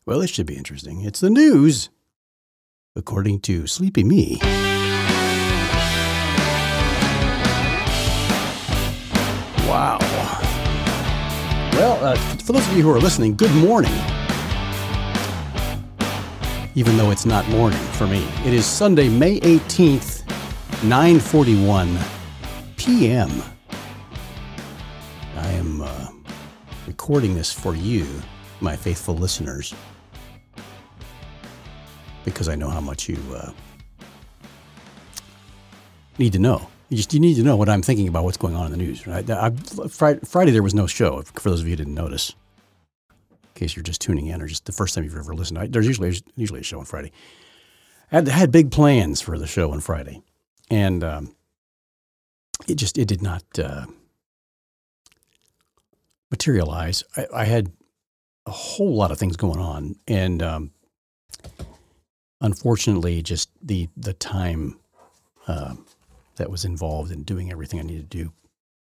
Well, it should be interesting. It's the news, according to Sleepy Me. Wow. Well, for those of you who are listening, good morning. Even though it's not morning for me. It is Sunday, May 18th, 9:41 p.m. I am recording this for you, my faithful listeners, because I know how much you need to know. You need to know what I'm thinking about what's going on in the news. Right? Friday there was no show, for those of you who didn't notice. In case you're just tuning in or just the first time you've ever listened. There's usually a show on Friday. I had big plans for the show on Friday. And it did not materialize. I had a whole lot of things going on. And unfortunately, just the time that was involved in doing everything I needed to do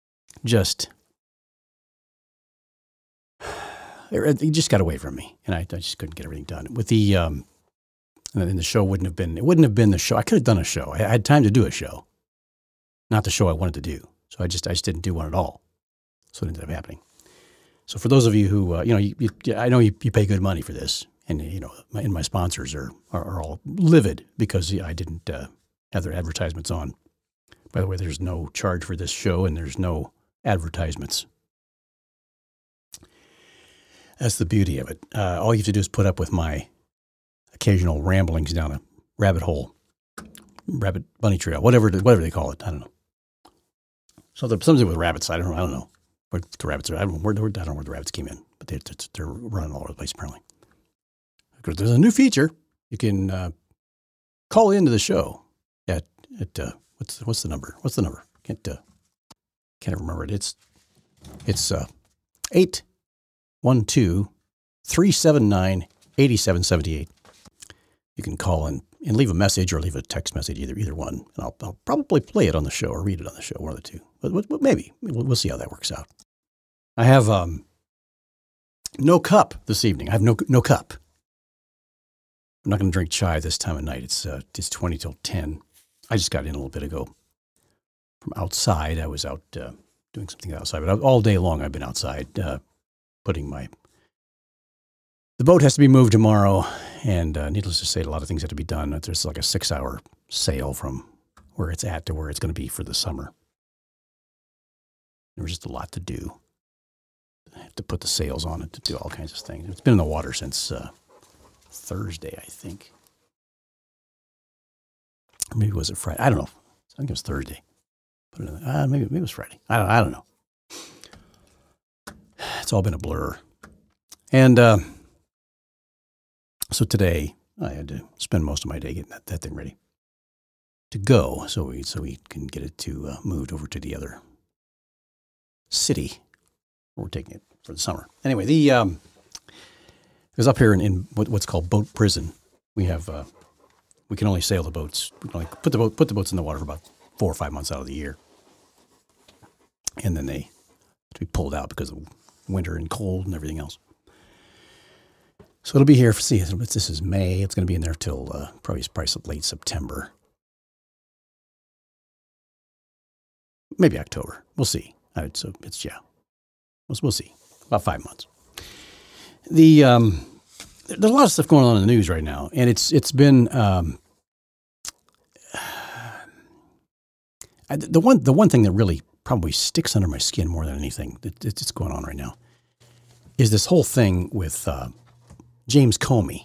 it just got away from me, and I just couldn't get everything done. With the and the show wouldn't have been the show. I could have done a show. I had time to do a show, not the show I wanted to do. So I just didn't do one at all. So it ended up happening. So for those of you who I know you pay good money for this, and my sponsors are all livid because I didn't have their advertisements on. By the way, there's no charge for this show, and there's no advertisements. That's the beauty of it. All you have to do is put up with my occasional ramblings down a rabbit hole, rabbit bunny trail, whatever they call it. I don't know. Something with rabbits. I don't know where the rabbits are. I don't know where the rabbits came in, but they're running all over the place apparently. Because there's a new feature. You can call into the show at what's the number? What's the number? Can't remember it. It's 812-379-8778. You can call and leave a message or leave a text message, either one. And I'll probably play it on the show or read it on the show, one of the two. But maybe. We'll see how that works out. I have no cup this evening. I have no cup. I'm not going to drink chai this time of night. It's 20 till 10. I just got in a little bit ago from outside. I was out doing something outside. But all day long I've been outside the boat has to be moved tomorrow, and needless to say, a lot of things have to be done. There's like a 6-hour sail from where it's at to where it's going to be for the summer. There was just a lot to do. I have to put the sails on it to do all kinds of things. It's been in the water since Thursday, I think. Or maybe was it Friday? I don't know. I think it was Thursday. Maybe it was Friday. I don't know. It's all been a blur. And so today I had to spend most of my day getting that thing ready to go, so we can get it moved over to the other city where we're taking it for the summer. Anyway, it was up here in what's called boat prison. We have we can only sail the boats. We can only put the boats in the water for about 4 or 5 months out of the year, and then they have to be pulled out because of winter and cold and everything else. So it'll be here for, this is May. It's going to be in there till probably late September. Maybe October. We'll see. We'll see. About 5 months. There's a lot of stuff going on in the news right now, and it's been the one thing that really probably sticks under my skin more than anything that's going on right now is this whole thing with James Comey,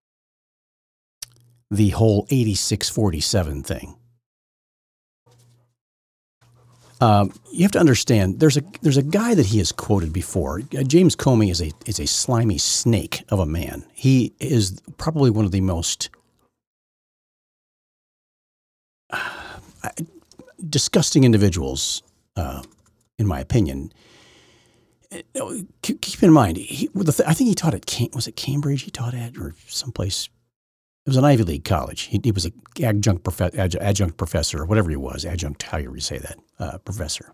the whole 86-47 thing. You have to understand, there's a guy that he has quoted before. James Comey is a slimy snake of a man. He is probably one of the most disgusting individuals, in my opinion. Keep in mind, I think he taught at Cambridge he taught at, or someplace. It was an Ivy League college. He was an adjunct professor, or whatever he was, adjunct, however you say that, professor.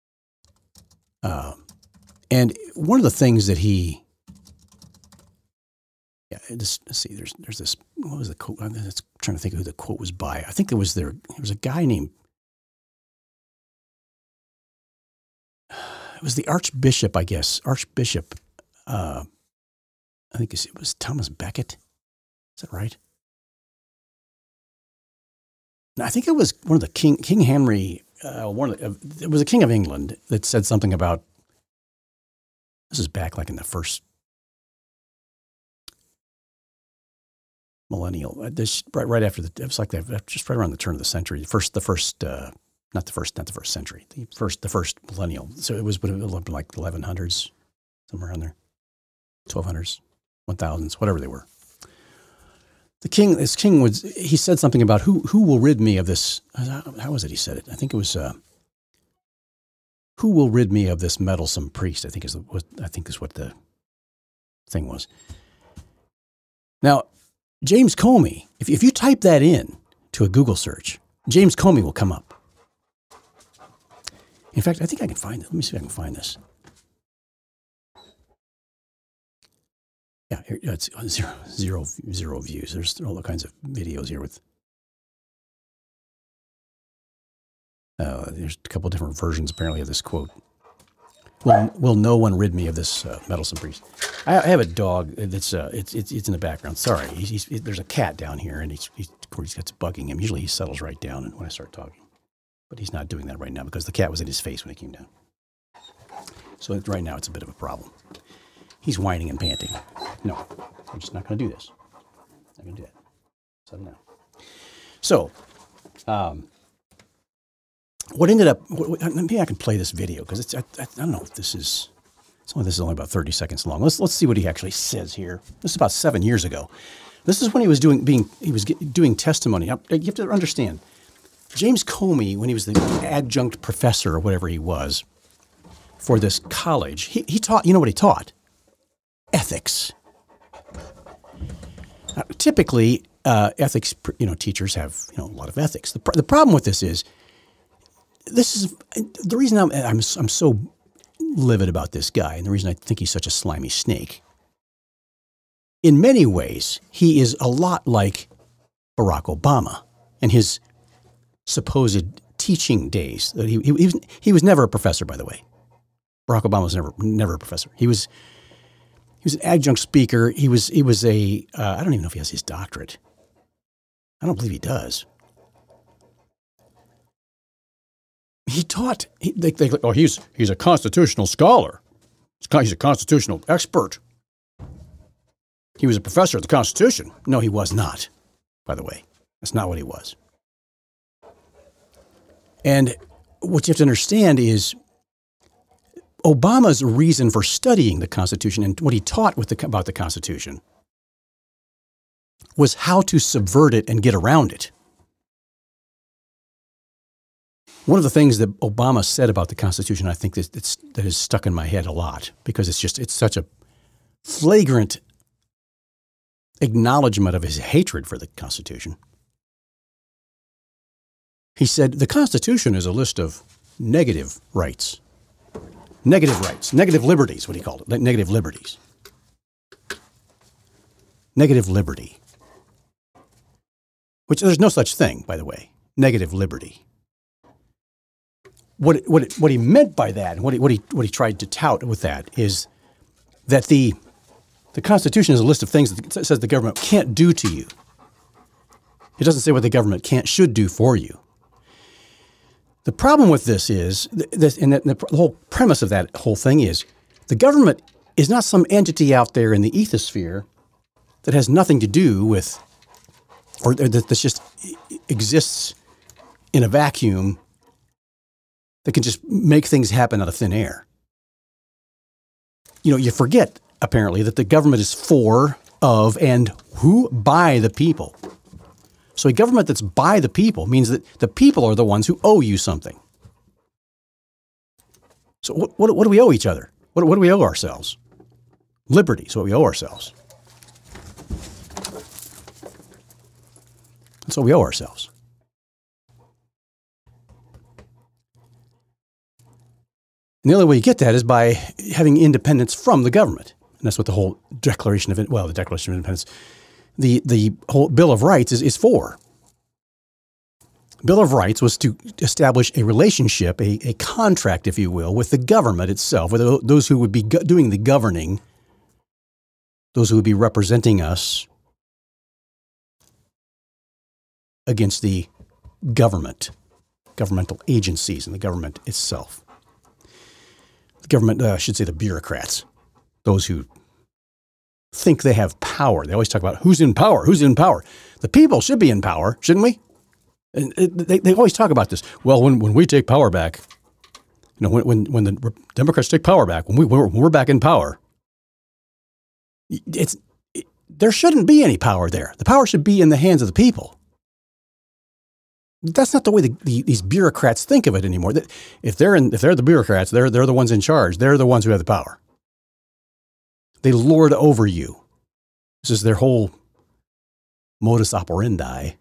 And one of the things that he Yeah, let's see. There's this. What was the quote? I'm trying to think of who the quote was by. I think it was there. It was a guy named. It was the Archbishop, I guess. Archbishop. I think it was Thomas Becket. Is that right? No, I think it was one of the King Henry. It was a king of England that said something about. This is back like in the first millennial. This right after it was like that, just right around the turn of the century. Not the first century. The first millennial. So it was like 1100s, somewhere around there, 1200s, 1000s, whatever they were. This king he said something about who will rid me of this. How was it he said it? I think it was who will rid me of this meddlesome priest. I think is what the thing was. Now, James Comey, if you type that in to a Google search, James Comey will come up. In fact, I think I can find it. Let me see if I can find this. Yeah, here, it's zero views. There's all kinds of videos here with. There's a couple of different versions apparently of this quote. Will no one rid me of this meddlesome priest? I have a dog that's it's in the background. Sorry, there's a cat down here, and he's bugging him. Usually he settles right down when I start talking, but he's not doing that right now because the cat was in his face when he came down. So right now it's a bit of a problem. He's whining and panting. No, I'm just not going to do this. I'm not going to do that. Settle down. So, what ended up? Maybe I can play this video because I don't know if this is. This is only about 30 seconds long. Let's see what he actually says here. This is about 7 years ago. This is when he was doing testimony. You have to understand, James Comey, when he was the adjunct professor or whatever he was for this college, he taught. You know what he taught? Ethics. Now, typically, ethics, teachers have a lot of ethics. The problem with this is the reason I'm so livid about this guy, and the reason I think he's such a slimy snake. In many ways, he is a lot like Barack Obama and his supposed teaching days. He was never a professor, by the way. Barack Obama was never a professor. He was an adjunct speaker. He was a I don't even know if he has his doctorate. I don't believe he does. He taught. He's a constitutional scholar. He's a constitutional expert. He was a professor of the Constitution. No, he was not. By the way, that's not what he was. And what you have to understand is Obama's reason for studying the Constitution and what he taught about the Constitution was how to subvert it and get around it. One of the things that Obama said about the Constitution, I think that has stuck in my head a lot because it's such a flagrant acknowledgement of his hatred for the Constitution. He said, the Constitution is a list of negative rights. Negative rights. Negative liberties, what he called it. Negative liberties. Negative liberty. Which there's no such thing, by the way. Negative liberty. What he meant by that, and what he tried to tout with that, is that the Constitution is a list of things that says the government can't do to you. It doesn't say what the government should do for you. The problem with this is, the whole premise of that whole thing is, the government is not some entity out there in the ethosphere that has nothing to do with, or that just exists in a vacuum that can just make things happen out of thin air. You forget, apparently, that the government is for, of, and who? By the people. So a government that's by the people means that the people are the ones who owe you something. So what do we owe each other? What do we owe ourselves? Liberty is what we owe ourselves. That's what we owe ourselves. And the only way you get that is by having independence from the government. And that's what the whole the Declaration of Independence, the whole Bill of Rights is for. Bill of Rights was to establish a relationship, a contract, if you will, with the government itself, with those who would be doing the governing, those who would be representing us against the government, governmental agencies, and the government itself. The government, I should say the bureaucrats, those who think they have power. They always talk about who's in power, who's in power. The people should be in power, shouldn't we? And they always talk about this. Well, when we take power back, when the Democrats take power back, when we're back in power, there shouldn't be any power there. The power should be in the hands of the people. That's not the way these bureaucrats think of it anymore. If they're the bureaucrats, they're the ones in charge. They're the ones who have the power. They lord over you. This is their whole modus operandi.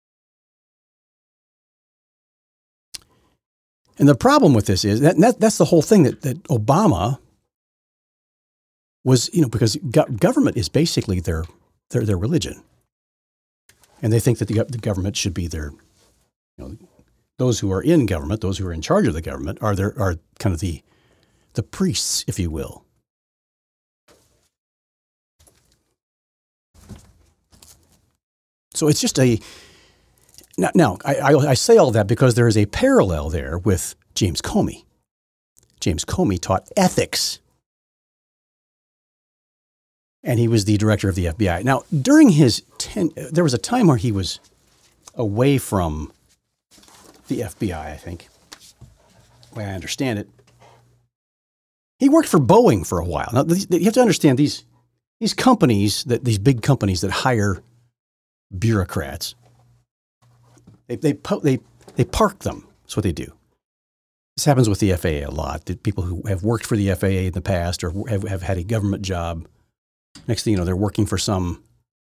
And the problem with this is that's the whole thing that Obama was, because government is basically their religion, and they think that the government should be their, those who are in government, those who are in charge of the government are kind of the priests, if you will. So it's just Now, I say all that because there is a parallel there with James Comey. James Comey taught ethics, and he was the director of the FBI. Now, during his there was a time where he was away from the FBI, I think, the way I understand it. He worked for Boeing for a while. Now, you have to understand these companies, these big companies that hire bureaucrats, They park them. That's what they do. This happens with the FAA a lot. The people who have worked for the FAA in the past or have had a government job, next thing you know, they're working for some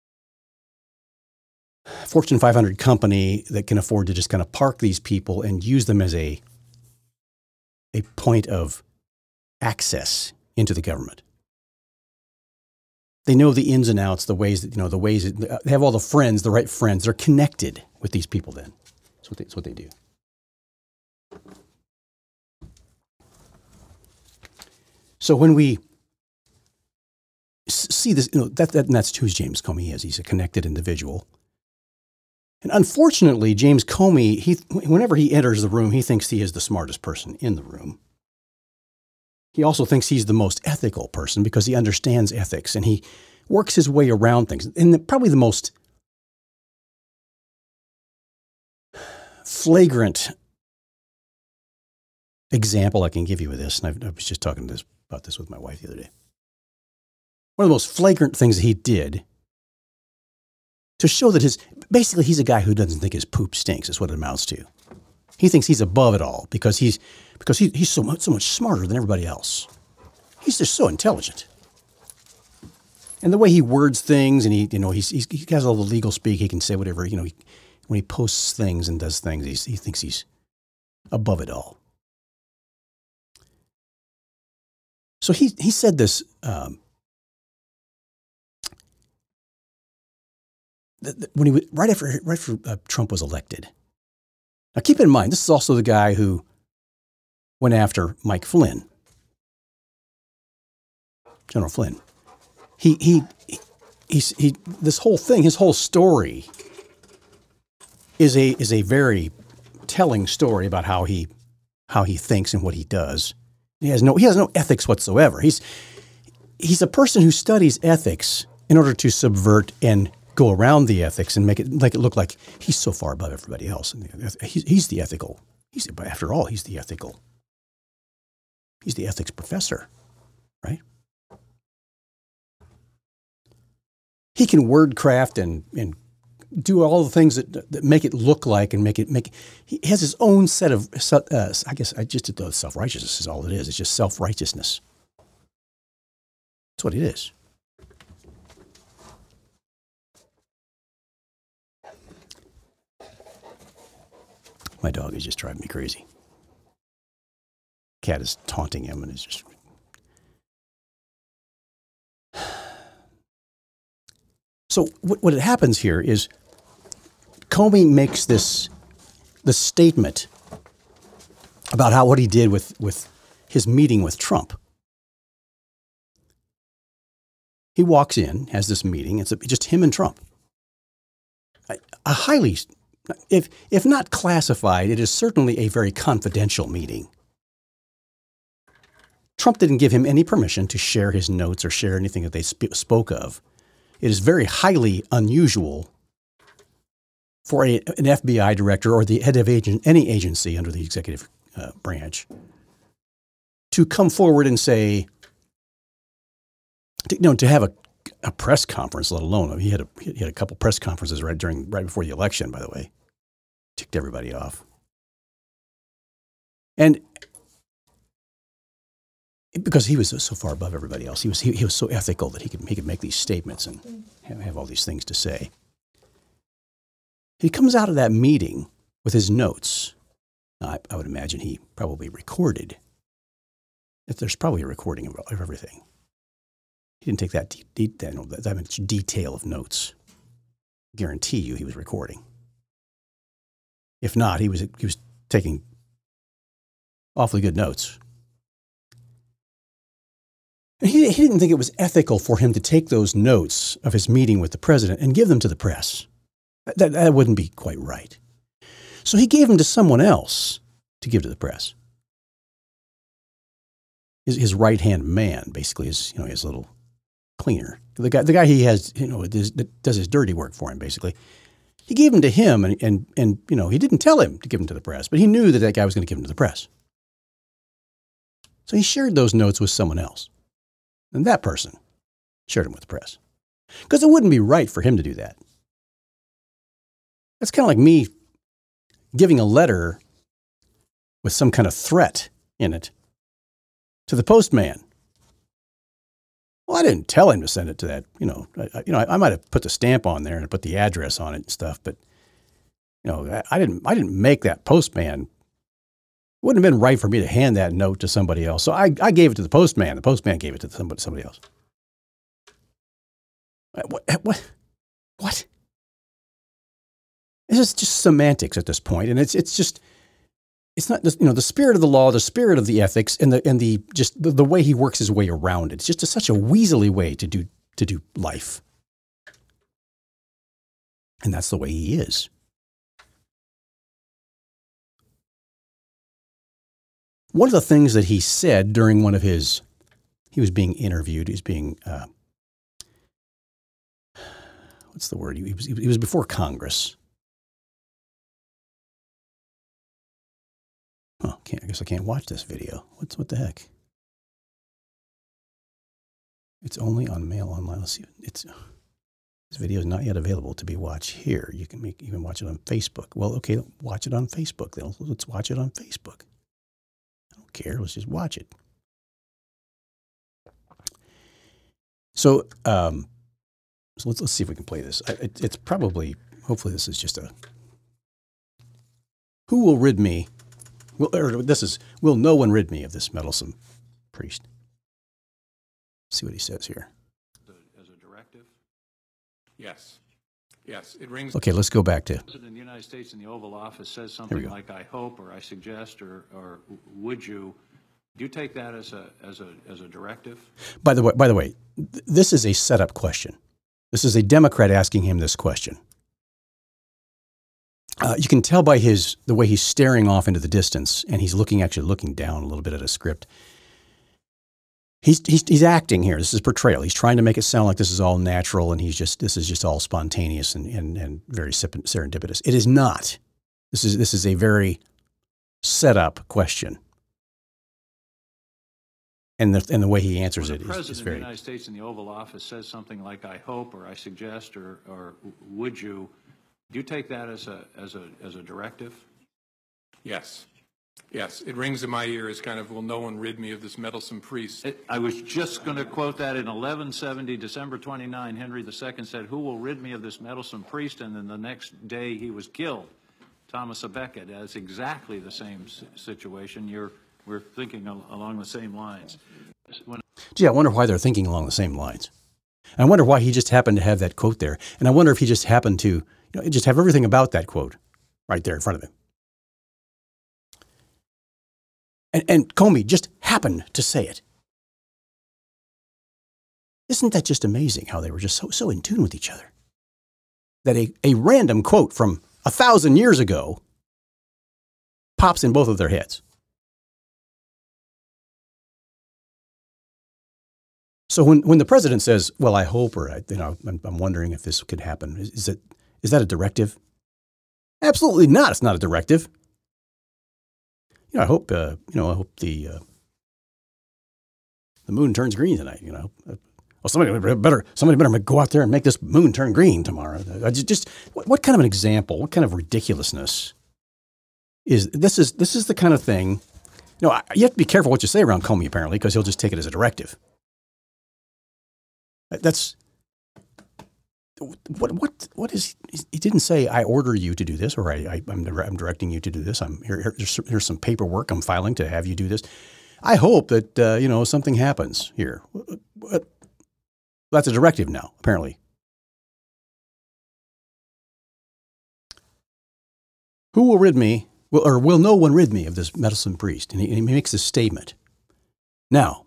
Fortune 500 company that can afford to just kind of park these people and use them as a point of access into the government. They know the ins and outs, the ways that, they have all the friends, the right friends. They're connected with these people then. That's what they do. So when we see this, that's who James Comey is. He's a connected individual. And unfortunately, James Comey, whenever he enters the room, he thinks he is the smartest person in the room. He also thinks he's the most ethical person because he understands ethics and he works his way around things. And probably the most flagrant example I can give you of this, and I was just talking about this with my wife the other day. One of the most flagrant things that he did to show that basically he's a guy who doesn't think his poop stinks is what it amounts to. He thinks he's above it all because he's so much smarter than everybody else. He's just so intelligent. And the way he words things, and he has all the legal speak, he can say whatever, when he posts things and does things, he thinks he's above it all. So he said this, when right after Trump was elected. Now keep in mind, this is also the guy who went after Mike Flynn, General Flynn. This whole thing, his whole story is a very telling story about how he thinks and what he does. He has no ethics whatsoever. He's a person who studies ethics in order to subvert and go around the ethics and make it look like he's so far above everybody else. And he's the ethical. After all, he's the ethical. He's the ethics professor, right? He can wordcraft and do all the things that make it look like and he has his own set of, I guess I just did the self-righteousness is all it is. It's just self-righteousness. That's what it is. My dog is just driving me crazy. Cat is taunting him and is just So what happens here is Comey makes this statement about what he did with his meeting with Trump. He walks in, has this meeting. It's just him and Trump. A highly, if not classified, it is certainly a very confidential meeting. Trump didn't give him any permission to share his notes or share anything that they spoke of. It is very highly unusual for an FBI director or the head of any agency under the executive branch to come forward and say, to have a press conference, let alone, he had a couple press conferences right before the election, by the way. Ticked everybody off. And because he was so far above everybody else, he was so ethical that he could make these statements and have all these things to say. He comes out of that meeting with his notes. I would imagine he probably recorded. There's probably a recording of everything. He didn't take that much detail of notes. Guarantee you he was recording. If not, he was taking awfully good notes. He didn't think it was ethical for him to take those notes of his meeting with the president and give them to the press. That wouldn't be quite right. So he gave them to someone else to give to the press. His right-hand man, basically, his little cleaner. The guy he has, that does his dirty work for him, basically. He gave them to him, and he didn't tell him to give them to the press, but he knew that guy was going to give them to the press. So he shared those notes with someone else. And that person shared them with the press. Because it wouldn't be right for him to do that. That's kind of like me giving a letter with some kind of threat in it to the postman. Well, I didn't tell him to send it to that. I might have put the stamp on there and put the address on it and stuff, but I didn't make that postman. It wouldn't have been right for me to hand that note to somebody else. So I gave it to the postman. The postman gave it to somebody else. What? This is just semantics at this point, and it's not the spirit of the law, the spirit of the ethics, and the way he works his way around it. It's just such a weaselly way to do life, and that's the way he is. One of the things that he said during he was being interviewed. He was being what's the word? He was before Congress. Oh, I guess I can't watch this video. What the heck? It's only on Mail Online. Let's see. This video is not yet available to be watched here. You can even watch it on Facebook. Well, okay, watch it on Facebook. Then let's watch it on Facebook. I don't care. Let's just watch it. So let's see if we can play this. It's probably, hopefully, this is just who will rid me. Will no one rid me of this meddlesome priest? See what he says here. As a directive? Yes, it rings. Okay, let's go back to. The President of the United States in the Oval Office says something like, "I hope," or "I suggest," or "Would you?" Do you take that as a directive? By the way, this is a setup question. This is a Democrat asking him this question. You can tell by the way he's staring off into the distance, and he's actually looking down a little bit at a script. He's acting here. This is portrayal. He's trying to make it sound like this is all natural, and this is just all spontaneous and very serendipitous. It is not. This is a very set up question, and the way he answers it is very. The President of the United States in the Oval Office says something like, "I hope," or "I suggest," or "Would you?" Do you take that as a directive? Yes, it rings in my ear as kind of, will no one rid me of this meddlesome priest? I was just going to quote that in 1170, December 29, Henry II said, "Who will rid me of this meddlesome priest?" And then the next day he was killed. Thomas à Becket. That's exactly the same situation. We're thinking along the same lines. Gee, I wonder why they're thinking along the same lines. And I wonder why he just happened to have that quote there. And I wonder if he just happened to just have everything about that quote right there in front of him. And Comey just happened to say it. Isn't that just amazing how they were just so in tune with each other? That a random quote from 1,000 years ago pops in both of their heads. So when the president says, well, I hope, or I'm wondering if this could happen, is that a directive? Absolutely not. It's not a directive. I hope the moon turns green tonight. Well, somebody better go out there and make this moon turn green tomorrow. What kind of an example? What kind of ridiculousness is this? This is the kind of thing. You have to be careful what you say around Comey, apparently, because he'll just take it as a directive. That's what is he didn't say I order you to do this, or I'm directing you to do this. Here's some paperwork I'm filing to have you do this. I hope that something happens here. That's a directive now, apparently. Who will rid me, will no one rid me of this meddlesome priest? And he makes this statement. Now,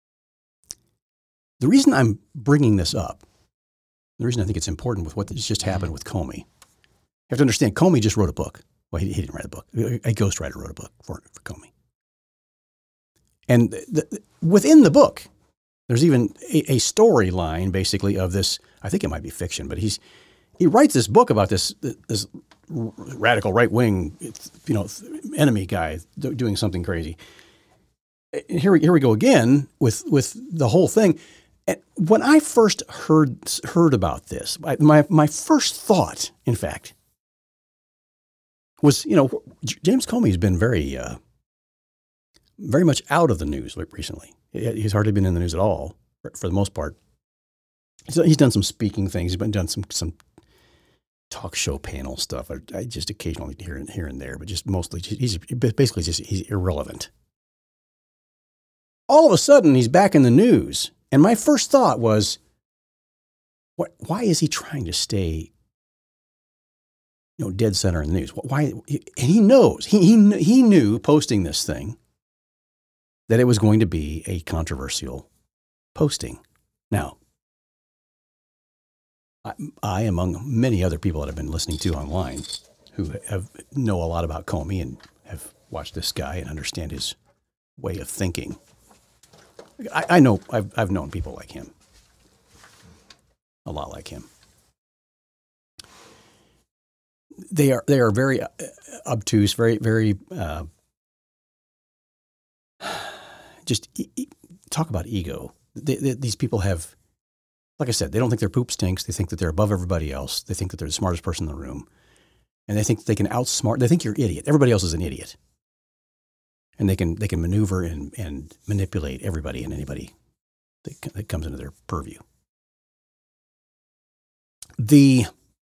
the reason I'm bringing this up, the reason I think it's important with what just happened with Comey, you have to understand, Comey just wrote a book. Well, he didn't write a book. A ghostwriter wrote a book for Comey. And within the book, there's even a storyline, basically, of this. I think it might be fiction, but he writes this book about this radical right-wing, enemy guy doing something crazy. Here we go again with the whole thing. And when I first heard about this, my first thought, in fact, was James Comey's been very much out of the news recently. He's hardly been in the news at all for the most part. So he's done some speaking things. He's done some talk show panel stuff. I just occasionally here and there, but just mostly he's irrelevant. All of a sudden, he's back in the news. And my first thought was, why is he trying to stay, dead center in the news? Why? And he knows, he knew posting this thing that it was going to be a controversial posting. Now, I, among many other people that I've been listening to online who know a lot about Comey and have watched this guy and understand his way of thinking, I know I've known people like him, a lot like him. They are very obtuse, very just talk about ego. These people have, like I said, they don't think their poop stinks. They think that they're above everybody else. They think that they're the smartest person in the room, and they think they can outsmart. They think you're an idiot. Everybody else is an idiot. And they can maneuver and manipulate everybody and anybody that comes into their purview. The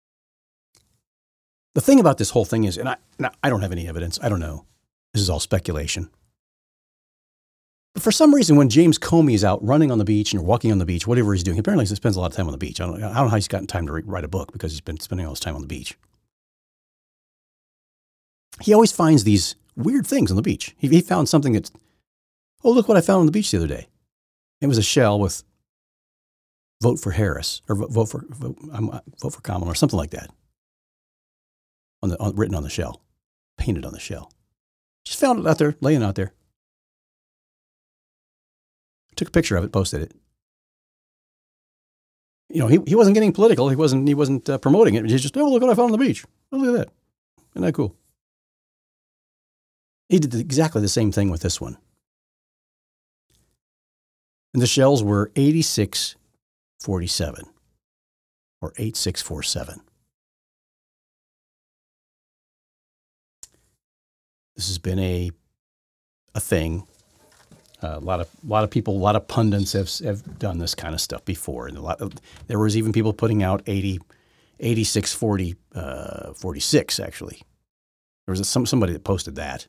thing about this whole thing is, and I don't have any evidence. I don't know. This is all speculation. But for some reason, when James Comey is out running on the beach and walking on the beach, whatever he's doing, apparently he spends a lot of time on the beach. I don't know how he's gotten time to write a book because he's been spending all his time on the beach. He always finds these weird things on the beach. He found something that, look what I found on the beach the other day. It was a shell with "Vote for Harris" or "Vote for Kamala" or something like that. Written on the shell, painted on the shell. Just found it out there, laying out there. Took a picture of it, posted it. He wasn't getting political. He wasn't promoting it. He just, look what I found on the beach. Oh, look at that. Isn't that cool? He did exactly the same thing with this one. And the shells were 8647 or 8647. This has been a thing. A lot of people, a lot of pundits have done this kind of stuff before. And there was even people putting out 46 actually. There was somebody that posted that,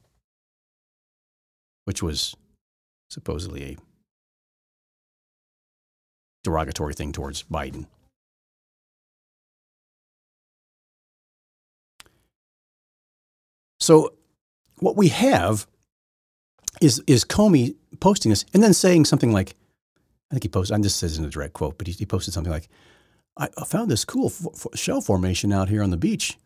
which was supposedly derogatory thing towards Biden. So what we have is Comey posting this and then saying something like, I think he posted, this says in a direct quote, but he posted something like, I found this cool shell formation out here on the beach.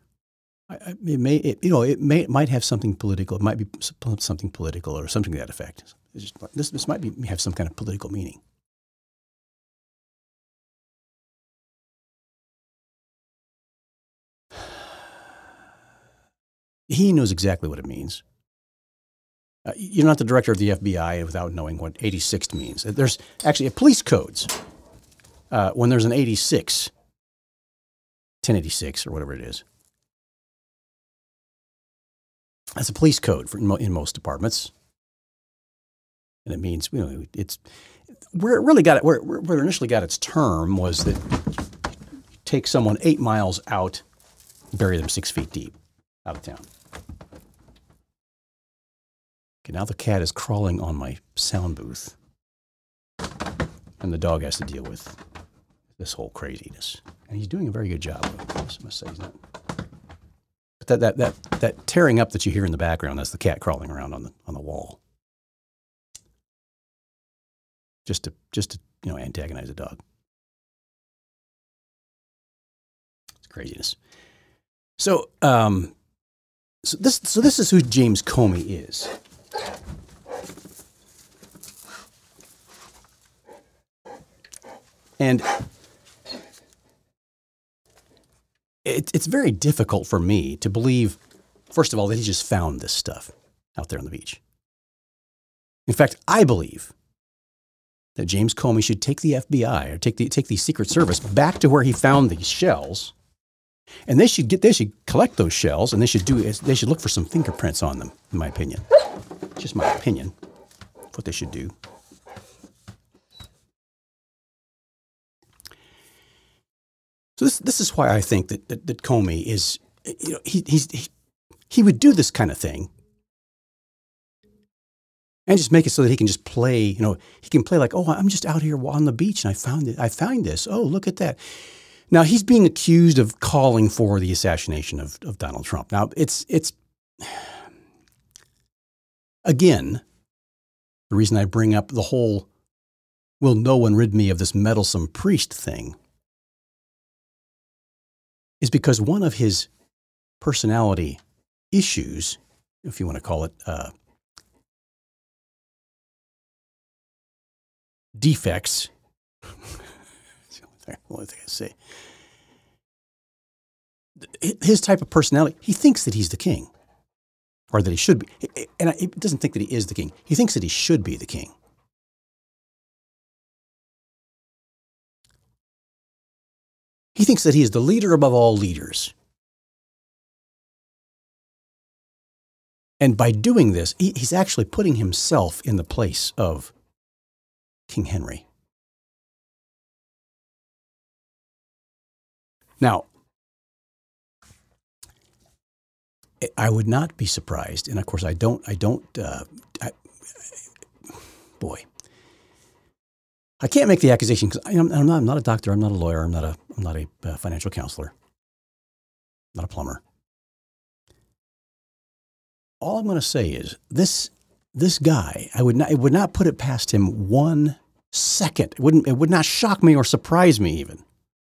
It might have something political. It might be something political or something to that effect. This might have some kind of political meaning. He knows exactly what it means. You're not the director of the FBI without knowing what 86 means. There's actually a police codes. When there's an 86, 1086 or whatever it is. That's a police code in most departments. And it means, it's where it really got it, where it initially got its term was that you take someone 8 miles out, bury them 6 feet deep out of town. Okay, now the cat is crawling on my sound booth. And the dog has to deal with this whole craziness. And he's doing a very good job. I must say he's not. But that tearing up that you hear in the background, that's the cat crawling around on the wall. Just to antagonize a dog. It's craziness. So this is who James Comey is. And it's very difficult for me to believe, first of all, that he just found this stuff out there on the beach. In fact, I believe that James Comey should take the FBI or take the Secret Service back to where he found these shells, and they should collect those shells, and they should look for some fingerprints on them. In my opinion, just my opinion, what they should do. So this is why I think that Comey is, he would do this kind of thing and just make it so that he can just play, he can play like, oh, I'm just out here on the beach and I found this. Oh, look at that. Now he's being accused of calling for the assassination of Donald Trump. Now it's again, the reason I bring up the whole, will no one rid me of this meddlesome priest thing, is because one of his personality issues, if you want to call it defects, that's the only thing I say. His type of personality, he thinks that he's the king, or that he should be. And he doesn't think that he is the king. He thinks that he should be the king. He thinks that he is the leader above all leaders. And by doing this, he's actually putting himself in the place of King Henry. Now, I would not be surprised, and of course boy, I can't make the accusation because I'm not a doctor, I'm not a lawyer, I'm not a financial counselor, I'm not a plumber. All I'm going to say is this guy, it would not put it past him 1 second. It would not shock me or surprise me even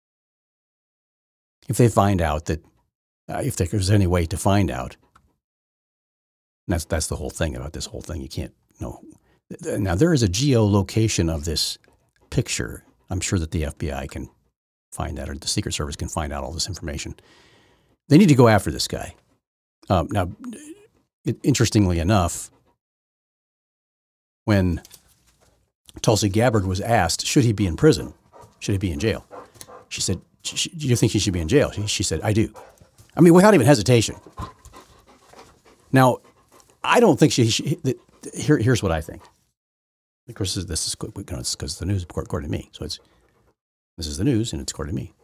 if they find out that, if there's any way to find out. And that's the whole thing about this whole thing. You can't know. Now there is a geolocation of this picture. I'm sure that the FBI can find that, or the Secret Service can find out all this information. They need to go after this guy. Now, interestingly enough, when Tulsi Gabbard was asked, should he be in prison? Should he be in jail? She said, do you think he should be in jail? She said, I do. I mean, without even hesitation. Now, I don't think here's what I think. Of course, this is because it's the news, according to me. So this is the news, and it's according to me.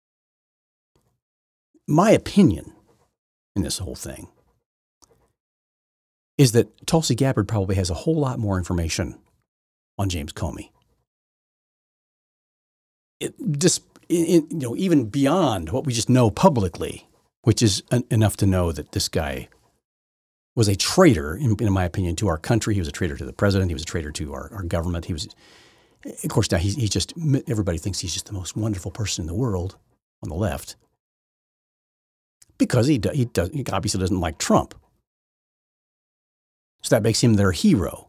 My opinion in this whole thing is that Tulsi Gabbard probably has a whole lot more information on James Comey even beyond what we just know publicly, which is enough to know that this guy was a traitor, in my opinion, to our country. He was a traitor to the president. He was a traitor to our government. He was, of course, now he's just, everybody thinks he's just the most wonderful person in the world on the left because he obviously doesn't like Trump. So that makes him their hero.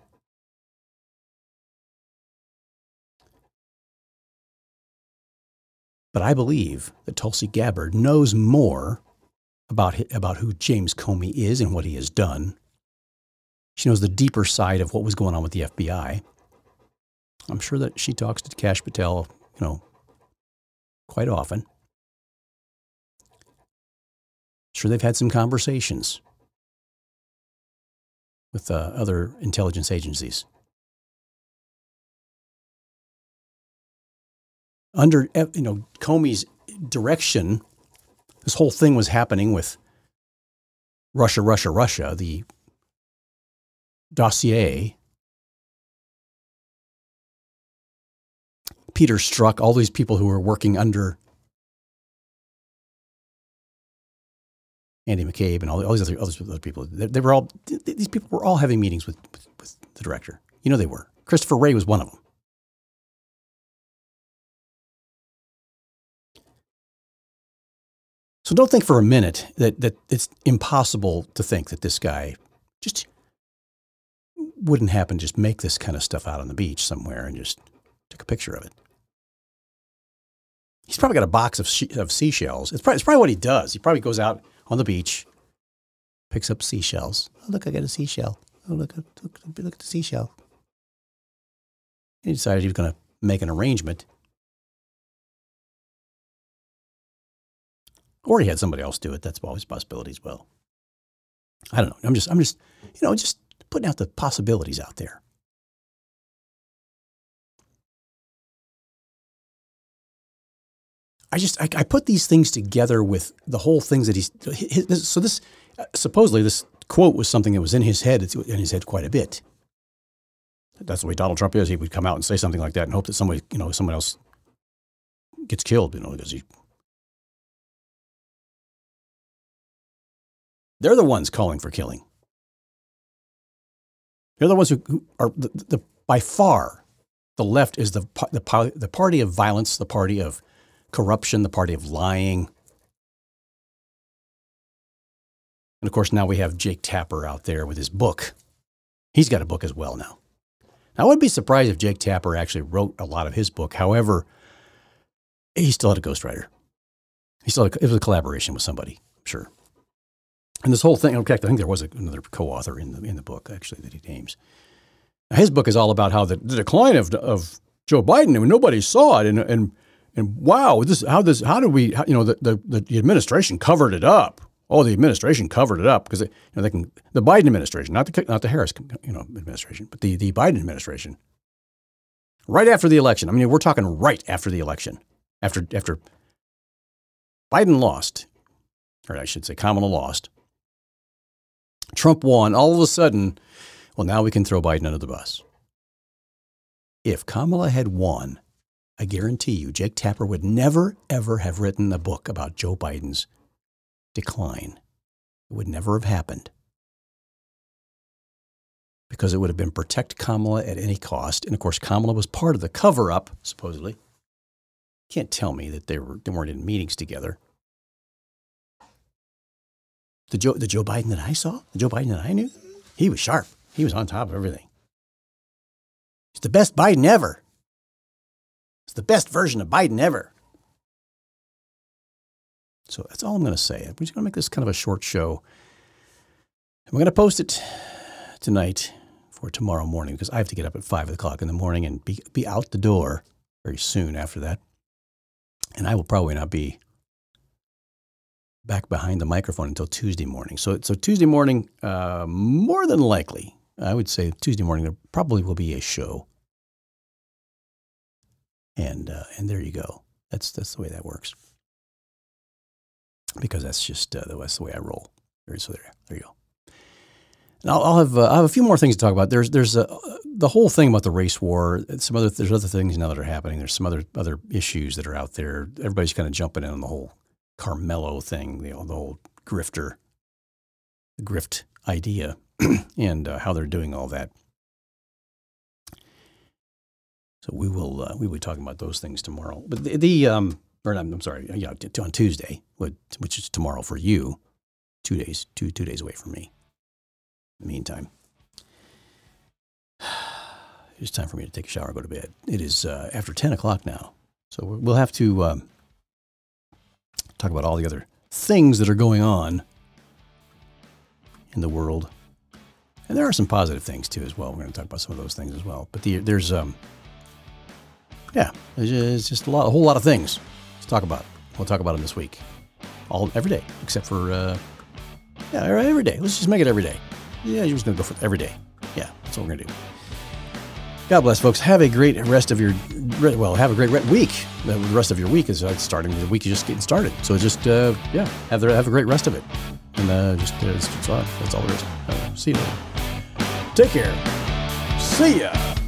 But I believe that Tulsi Gabbard knows more about who James Comey is and what he has done. She knows the deeper side of what was going on with the FBI. I'm sure that she talks to Kash Patel, quite often. Sure, they've had some conversations with other intelligence agencies. Under Comey's direction, this whole thing was happening with Russia, the dossier. Peter Strzok, all these people who were working under Andy McCabe and all these other people. These people were all having meetings with the director. They were. Christopher Wray was one of them. So don't think for a minute that it's impossible to think that this guy just wouldn't happen to just make this kind of stuff out on the beach somewhere and just take a picture of it. He's probably got a box of seashells. It's probably what he does. He probably goes out on the beach, picks up seashells. Oh, look, I got a seashell. Oh, look at the seashell. He decided he was going to make an arrangement. Or he had somebody else do it. That's always a possibility as well. I don't know. I'm just just putting out the possibilities out there. I put these things together with the whole things that supposedly this quote was something that was in his head. It's in his head quite a bit. That's the way Donald Trump is. He would come out and say something like that and hope that someone else gets killed, because they're the ones calling for killing. They're the ones who are by far the left is the party of violence, the party of corruption, the party of lying. And of course, now we have Jake Tapper out there with his book. He's got a book as well now. I wouldn't be surprised if Jake Tapper actually wrote a lot of his book. However, he still had a ghostwriter. It was a collaboration with somebody, I'm sure. And this whole thing, in fact, I think there was another co-author in the book, actually, that he names. Now, his book is all about how the decline of Joe Biden, and nobody saw it, and wow, the administration covered it up. Oh, the administration covered it up because the Biden administration, not the Harris administration, but the Biden administration. Right after the election, we're talking right after the election, after Biden lost, or I should say Kamala lost. Trump won. All of a sudden, well, now we can throw Biden under the bus. If Kamala had won, I guarantee you, Jake Tapper would never, ever have written a book about Joe Biden's decline. It would never have happened. Because it would have been protect Kamala at any cost. And of course, Kamala was part of the cover-up, supposedly. Can't tell me that they weren't in meetings together. The Joe Biden that I saw, the Joe Biden that I knew, he was sharp. He was on top of everything. He's the best Biden ever. It's the best version of Biden ever. So that's all I'm going to say. We're just going to make this kind of a short show. And we're going to post it tonight for tomorrow morning because I have to get up at 5 o'clock in the morning and be out the door very soon after that. And I will probably not be back behind the microphone until Tuesday morning. So Tuesday morning, more than likely, I would say Tuesday morning, there probably will be a show. And there you go. That's the way that works. Because that's just that's the way I roll. So there you go. And I'll have a few more things to talk about. There's the whole thing about the race war. There's other things now that are happening. There's some other issues that are out there. Everybody's kind of jumping in on the whole Carmelo thing, the whole grift idea, and how they're doing all that. So we will be talking about those things tomorrow. But on Tuesday, which is tomorrow for you, 2 days away from me. In the meantime, it's time for me to take a shower and go to bed. It is after 10 o'clock now. So we'll have to talk about all the other things that are going on in the world. And there are some positive things, too, as well. We're going to talk about some of those things as well. But there's just a whole lot of things to talk about. We'll talk about them this week. Every day, except for, every day. Let's just make it every day. Yeah, you're just going to go for every day. Yeah, that's what we're going to do. God bless, folks. Have a great rest of have a great week. The rest of your week is starting. The week is just getting started. So just, have a great rest of it. And that's all there is. See you later. Take care. See ya.